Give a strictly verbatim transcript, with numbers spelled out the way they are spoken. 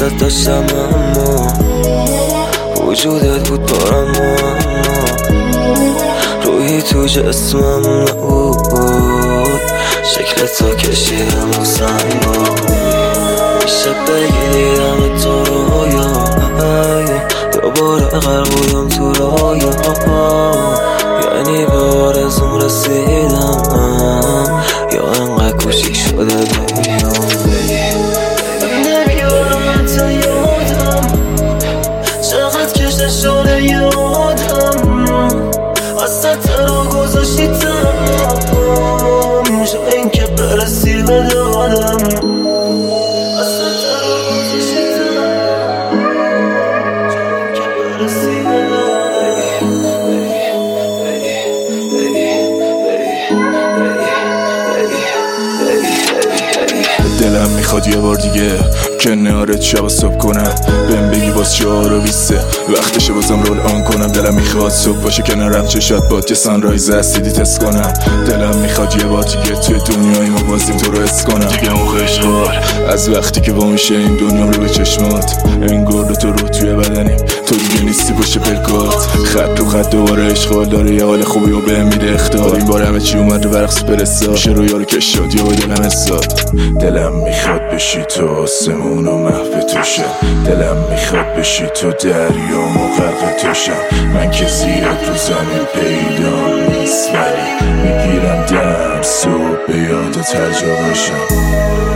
دوستت داشتم اما وجودت بود بارم اما روحی تو جسمم نبود شکلت تا کشیدم و سنگ بود شب بگیرم تو رویا دوباره غرق بودم تو رویا یعنی به آرزوم رسیدم یا انقدر کوچیک شده دنیا نمیارم حتی یادم چقدر کشته شده یادم اصلا ترا گذاشتی تنم شو این که برسی به دادم اصلا ترا گذاشتی تنم شو این که برسی به دلم میخواد یه بار دیگه کنارت شب صبح کنم بهم بگی باز چهار و بیسته وقتشه بازم رول آن کنم دلم میخواد صبح باشه کنارم چشات باد که سانرایز هستی تست کنم دلم میخواد یه بار دیگه توی دنیای ما بازیم تو رو حس کنم دیگه موقع اشغال از وقتی که با میشه این دنیام رو به چشمات انگار دو تا روح توی بدنیم تو دیگه نیستی باشه پلکات خط رو خط دوباره اشغال داره یه حال خوبی و بهم میده اختار این بار همه چی اومد رو برقص برسا میشه رو یارو کشاد یا با دلم حساد دلم میخواد بشی تو آسمون و محو تو شم دلم میخواد بشی تو دریا و غرق تو شم من که زیاد رو زمین پیدا نیست ولی میگیرم دم صبح به یادت هر جا باشم